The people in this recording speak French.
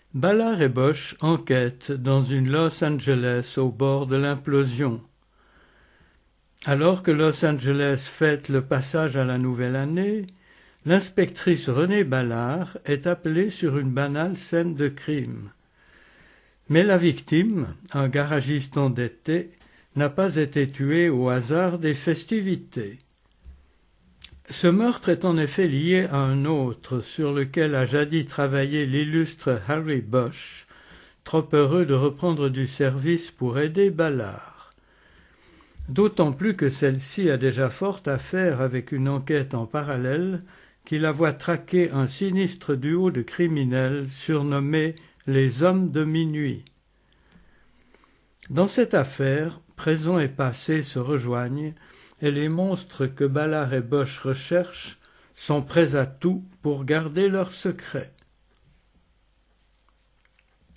Ballard et Bosch enquêtent dans une Los Angeles au bord de l'implosion. Alors que Los Angeles fête le passage à la nouvelle année, l'inspectrice Renée Ballard est appelée sur une banale scène de crime. Mais la victime, un garagiste endetté, n'a pas été tué au hasard des festivités. Ce meurtre est en effet lié à un autre sur lequel a jadis travaillé l'illustre Harry Bosch, trop heureux de reprendre du service pour aider Ballard. D'autant plus que celle-ci a déjà fort à faire avec une enquête en parallèle qui la voit traquer un sinistre duo de criminels surnommés les Hommes de Minuit. Dans cette affaire, présent et passé se rejoignent et les monstres que Ballard et Bosch recherchent sont prêts à tout pour garder leur secret.